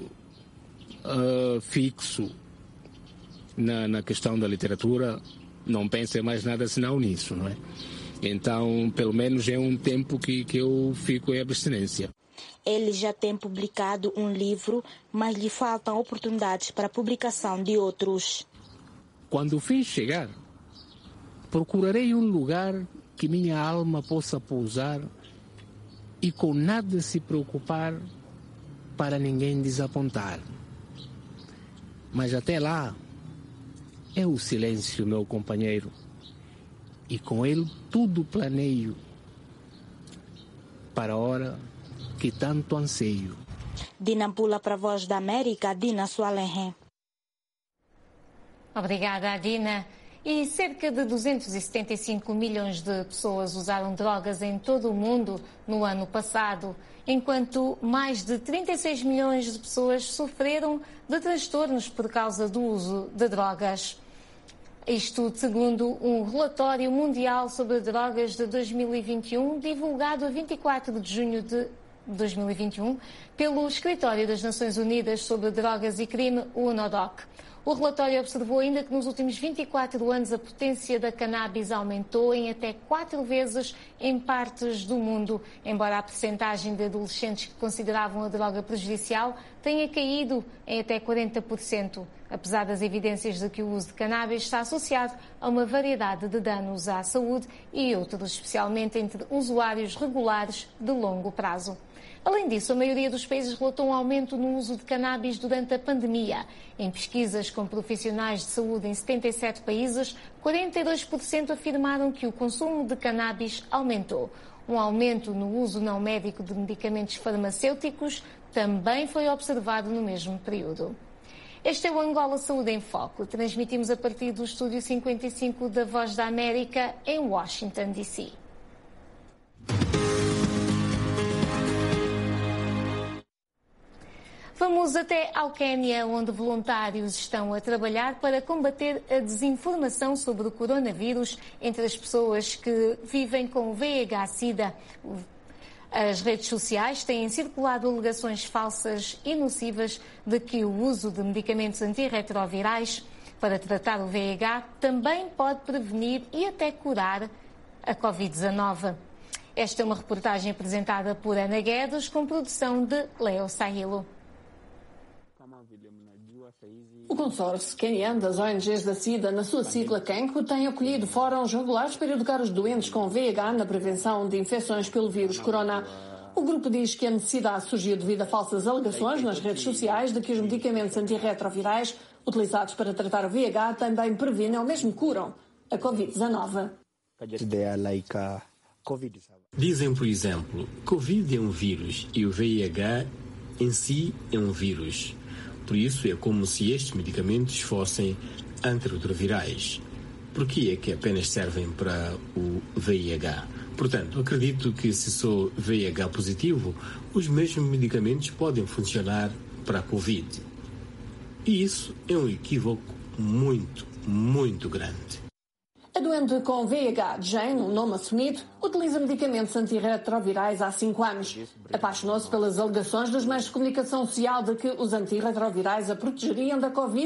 fixo na questão da literatura, não penso em mais nada senão nisso, não é? Então, pelo menos é um tempo que eu fico em abstinência.
Ele já tem publicado um livro, mas lhe faltam oportunidades para a publicação de outros.
Quando o fim chegar, procurarei um lugar que minha alma possa pousar e com nada se preocupar para ninguém desapontar. Mas até lá, é o silêncio, meu companheiro, e com ele tudo planeio para a hora que tanto anseio.
De Nampula para a Voz da América, Dina Sualenhe.
Obrigada, Dina. E cerca de 275 milhões de pessoas usaram drogas em todo o mundo no ano passado, enquanto mais de 36 milhões de pessoas sofreram de transtornos por causa do uso de drogas. Isto segundo um relatório mundial sobre drogas de 2021, divulgado a 24 de junho de 2021 pelo Escritório das Nações Unidas sobre Drogas e Crime, o UNODC. O relatório observou ainda que nos últimos 24 anos a potência da cannabis aumentou em até 4 vezes em partes do mundo, embora a percentagem de adolescentes que consideravam a droga prejudicial tenha caído em até 40%, apesar das evidências de que o uso de cannabis está associado a uma variedade de danos à saúde e outros, especialmente entre usuários regulares de longo prazo. Além disso, a maioria dos países relatou um aumento no uso de cannabis durante a pandemia. Em pesquisas com profissionais de saúde em 77 países, 42% afirmaram que o consumo de cannabis aumentou. Um aumento no uso não médico de medicamentos farmacêuticos também foi observado no mesmo período. Este é o Angola Saúde em Foco. Transmitimos a partir do Estúdio 55 da Voz da América, em Washington, D.C. Vamos até ao Quênia, onde voluntários estão a trabalhar para combater a desinformação sobre o coronavírus entre as pessoas que vivem com VIH-Sida. As redes sociais têm circulado alegações falsas e nocivas de que o uso de medicamentos antirretrovirais para tratar o VIH também pode prevenir e até curar a Covid-19. Esta é uma reportagem apresentada por Ana Guedes, com produção de Leo Sahilo.
O consórcio queniano das ONGs da SIDA, na sua sigla CANCO, tem acolhido fóruns regulares para educar os doentes com VIH na prevenção de infecções pelo vírus corona. O grupo diz que a necessidade surgiu devido a falsas alegações nas redes sociais de que os medicamentos antirretrovirais utilizados para tratar o VIH também previnem ou mesmo curam a Covid-19.
Dizem, por exemplo, Covid é um vírus e o VIH em si é um vírus. Por isso é como se estes medicamentos fossem antirretrovirais. Por que é que apenas servem para o VIH? Portanto, acredito que se sou VIH positivo, os mesmos medicamentos podem funcionar para a Covid. E isso é um equívoco muito, muito grande.
A doente com VIH, Jane, um nome assumido, utiliza medicamentos antirretrovirais há 5 anos. Apaixonou-se pelas alegações dos meios de comunicação social de que os antirretrovirais a protegeriam da Covid,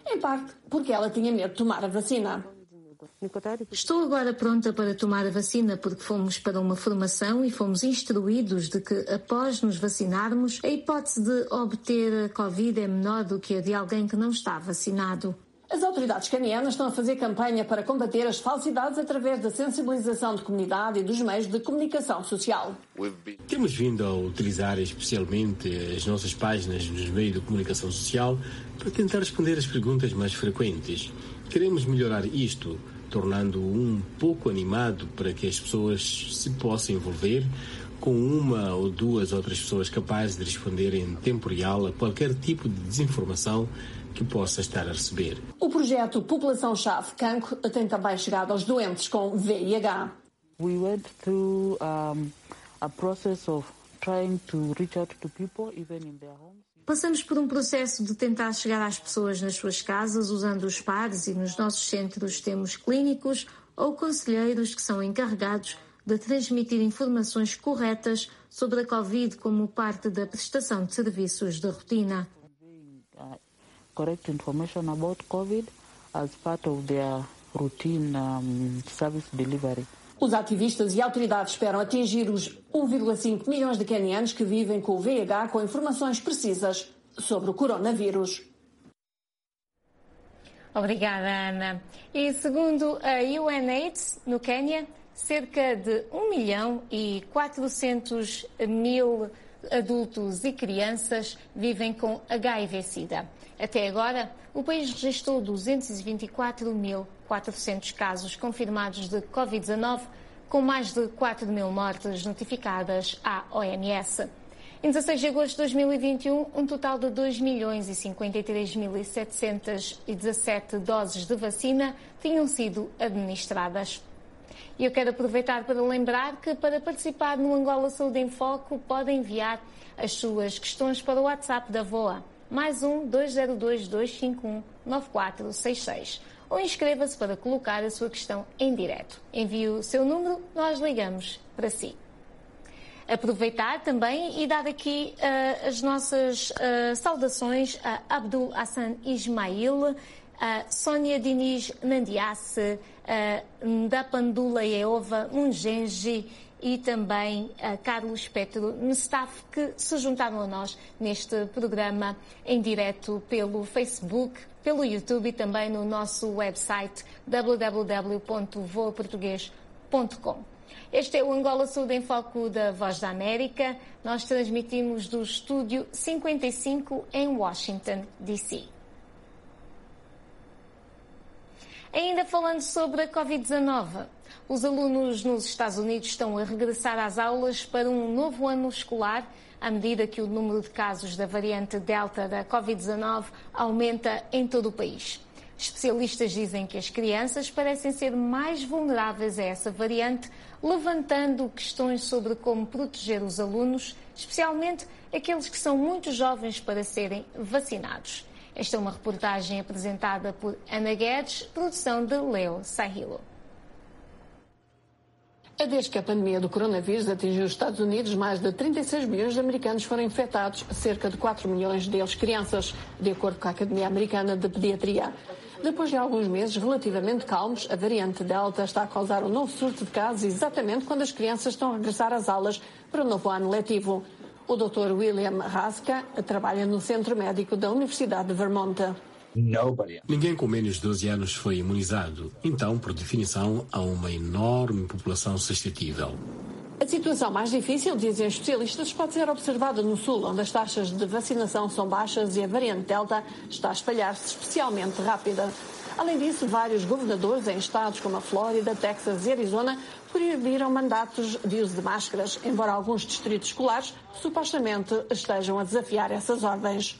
em parte porque ela tinha medo de tomar a vacina.
Estou agora pronta para tomar a vacina porque fomos para uma formação e fomos instruídos de que, após nos vacinarmos, a hipótese de obter a Covid é menor do que a de alguém que não está vacinado.
As autoridades canianas estão a fazer campanha para combater as falsidades através da sensibilização de comunidade e dos meios de comunicação social.
Temos vindo a utilizar especialmente as nossas páginas nos meios de comunicação social para tentar responder às perguntas mais frequentes. Queremos melhorar isto, tornando-o um pouco animado para que as pessoas se possam envolver com uma ou duas outras pessoas capazes de responder em tempo real a qualquer tipo de desinformação que possa estar a receber.
O projeto População-Chave Cancro tem também chegado aos doentes com VIH.
We went through a process of trying to reach out to people even in their homes.
Passamos por um processo de tentar chegar às pessoas nas suas casas usando os pares e nos nossos centros temos clínicos ou conselheiros que são encarregados de transmitir informações corretas sobre a Covid como parte da prestação de serviços de rotina.
Correct information about COVID as part of their routine service delivery.
Os ativistas e autoridades esperam atingir os 1,5 milhões de quenianos que vivem com o VIH com informações precisas sobre o coronavírus.
Obrigada, Ana. E segundo a UNAIDS, no Quênia, cerca de 1.400.000 adultos e crianças vivem com HIV-Sida. Até agora, o país registrou 224.400 casos confirmados de Covid-19, com mais de 4.000 mortes notificadas à OMS. Em 16 de agosto de 2021, um total de 2.053.717 doses de vacina tinham sido administradas. E eu quero aproveitar para lembrar que, para participar no Angola Saúde em Foco, podem enviar as suas questões para o WhatsApp da VOA, +1 202 251 9466. Ou inscreva-se para colocar a sua questão em direto. Envie o seu número, nós ligamos para si. Aproveitar também e dar aqui as nossas saudações a Abdul Hassan Ismail, a Sónia Diniz Nandiasse, a Ndapandula Eova Mungenji e também a Carlos Petro Nestaf, que se juntaram a nós neste programa em direto pelo Facebook, pelo YouTube e também no nosso website www.voaportugues.com. Este é o Angola Saúde em Foco da Voz da América. Nós transmitimos do Estúdio 55 em Washington, D.C. Ainda falando sobre a Covid-19, os alunos nos Estados Unidos estão a regressar às aulas para um novo ano escolar, à medida que o número de casos da variante Delta da Covid-19 aumenta em todo o país. Especialistas dizem que as crianças parecem ser mais vulneráveis a essa variante, levantando questões sobre como proteger os alunos, especialmente aqueles que são muito jovens para serem vacinados. Esta é uma reportagem apresentada por Ana Guedes, produção de Leo Sahilo.
Desde que a pandemia do coronavírus atingiu os Estados Unidos, mais de 36 milhões de americanos foram infectados, cerca de 4 milhões deles crianças, de acordo com a Academia Americana de Pediatria. Depois de alguns meses relativamente calmos, a variante Delta está a causar um novo surto de casos exatamente quando as crianças estão a regressar às aulas para o novo ano letivo. O Dr. William Raska trabalha no Centro Médico da Universidade de Vermont.
Ninguém com menos de 12 anos foi imunizado, então, por definição, há uma enorme população suscetível.
A situação mais difícil, dizem os especialistas, pode ser observada no Sul, onde as taxas de vacinação são baixas e a variante Delta está a espalhar-se especialmente rápida. Além disso, vários governadores em estados como a Flórida, Texas e Arizona proibiram mandatos de uso de máscaras, embora alguns distritos escolares supostamente estejam a desafiar essas ordens.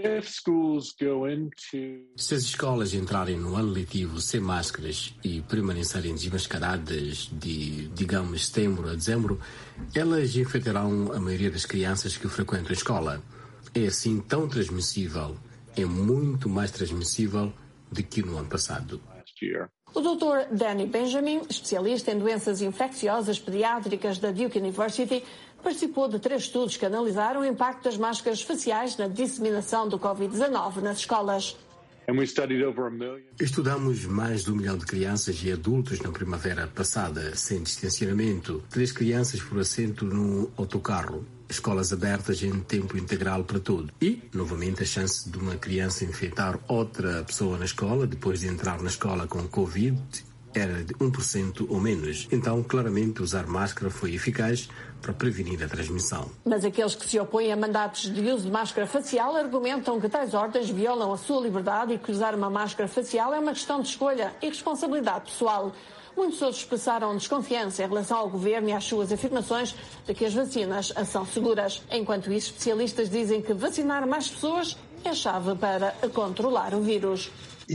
Se as escolas entrarem no ano letivo sem máscaras e permanecerem desmascaradas de, digamos, setembro a dezembro, elas infectarão a maioria das crianças que frequentam a escola. É assim tão transmissível, é muito mais transmissível do que no ano passado.
O Dr. Danny Benjamin, especialista em doenças infecciosas pediátricas da Duke University, participou de 3 estudos que analisaram o impacto das máscaras faciais na disseminação do Covid-19 nas escolas.
Estudamos mais de 1 milhão de crianças e adultos na primavera passada, sem distanciamento. 3 crianças por assento no autocarro. Escolas abertas em tempo integral para todos. E, novamente, a chance de uma criança infectar outra pessoa na escola, depois de entrar na escola com Covid, era de 1% ou menos. Então, claramente, usar máscara foi eficaz para prevenir a transmissão.
Mas aqueles que se opõem a mandatos de uso de máscara facial argumentam que tais ordens violam a sua liberdade e que usar uma máscara facial é uma questão de escolha e responsabilidade pessoal. Muitos outros expressaram desconfiança em relação ao governo e às suas afirmações de que as vacinas são seguras. Enquanto isso, especialistas dizem que vacinar mais pessoas é a chave para controlar o vírus.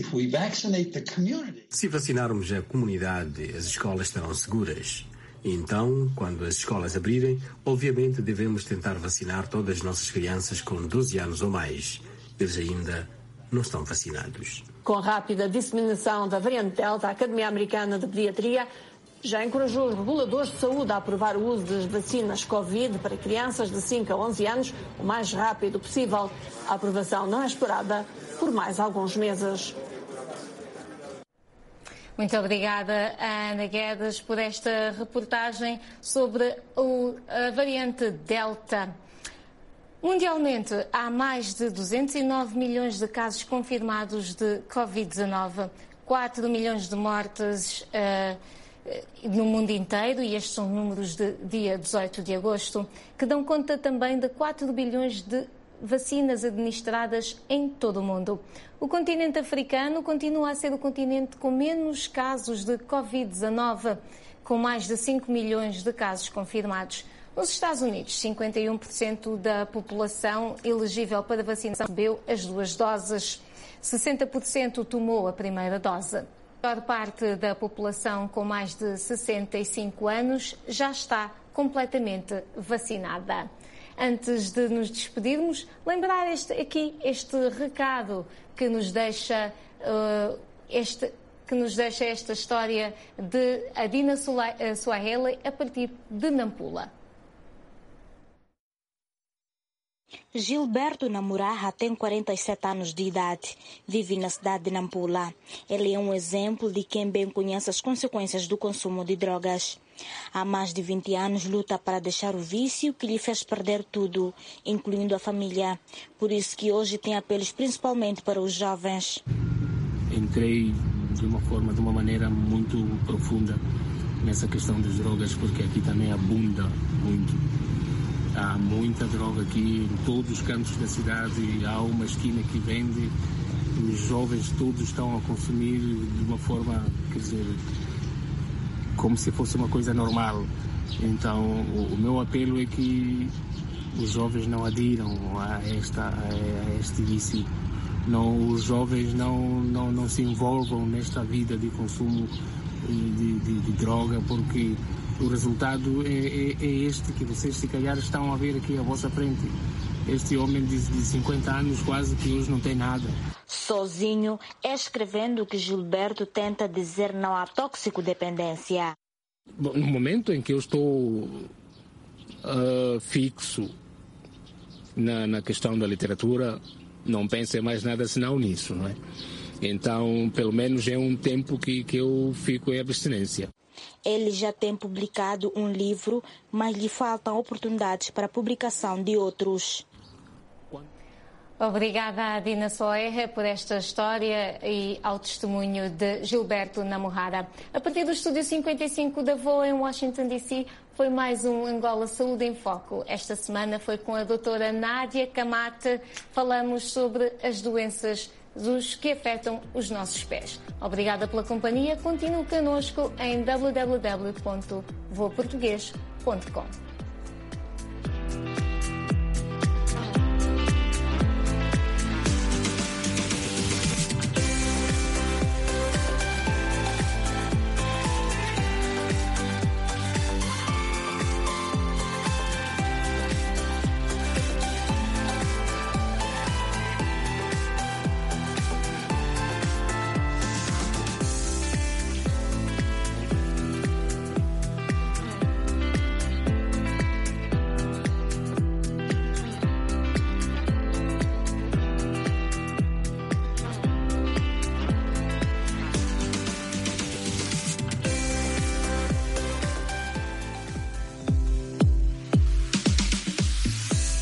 Se vacinarmos a comunidade, as escolas estarão seguras. Então, quando as escolas abrirem, obviamente devemos tentar vacinar todas as nossas crianças com 12 anos ou mais. Eles ainda não estão vacinados.
Com a rápida disseminação da variante Delta, a Academia Americana de Pediatria já encorajou os reguladores de saúde a aprovar o uso das vacinas Covid para crianças de 5 a 11 anos o mais rápido possível. A aprovação não é esperada por mais alguns meses.
Muito obrigada, Ana Guedes, por esta reportagem sobre a variante Delta. Mundialmente, há mais de 209 milhões de casos confirmados de Covid-19, 4 milhões de mortes no mundo inteiro, e estes são números de dia 18 de agosto, que dão conta também de 4 bilhões de vacinas administradas em todo o mundo. O continente africano continua a ser o continente com menos casos de Covid-19, com mais de 5 milhões de casos confirmados. Nos Estados Unidos, 51% da população elegível para vacinação recebeu as 2 doses. 60% tomou a primeira dose. A maior parte da população com mais de 65 anos já está completamente vacinada. Antes de nos despedirmos, lembrar este recado que nos deixa esta história de Adina Swahili a partir de Nampula.
Gilberto Namuraha tem 47 anos de idade. Vive na cidade de Nampula. Ele é um exemplo de quem bem conhece as consequências do consumo de drogas. Há mais de 20 anos luta para deixar o vício que lhe fez perder tudo, incluindo a família. Por isso que hoje tem apelos principalmente para os jovens.
Entrei de uma maneira muito profunda nessa questão das drogas, porque aqui também abunda muito. Há muita droga aqui em todos os cantos da cidade. Há uma esquina que vende. Os jovens todos estão a consumir de uma forma, quer dizer, como se fosse uma coisa normal. Então, o meu apelo é que os jovens não adiram a este vício. Os jovens não se envolvam nesta vida de consumo de droga, porque o resultado é este que vocês se calhar estão a ver aqui à vossa frente. Este homem de 50 anos quase que hoje não tem nada.
Sozinho, escrevendo que Gilberto tenta dizer não à toxicodependência.
Bom, no momento em que eu estou fixo na questão da literatura, não penso em mais nada senão nisso, não é? Então, pelo menos é um tempo que eu fico em abstinência.
Ele já tem publicado um livro, mas lhe faltam oportunidades para a publicação de outros.
Obrigada, Adina Soerra, por esta história e ao testemunho de Gilberto Namuraha. A partir do Estúdio 55 da VOA em Washington, D.C., foi mais um Angola Saúde em Foco. Esta semana foi com a doutora Nádia Camate. Falamos sobre as doenças que afetam os nossos pés. Obrigada pela companhia. Continue connosco em www.voaportugues.com.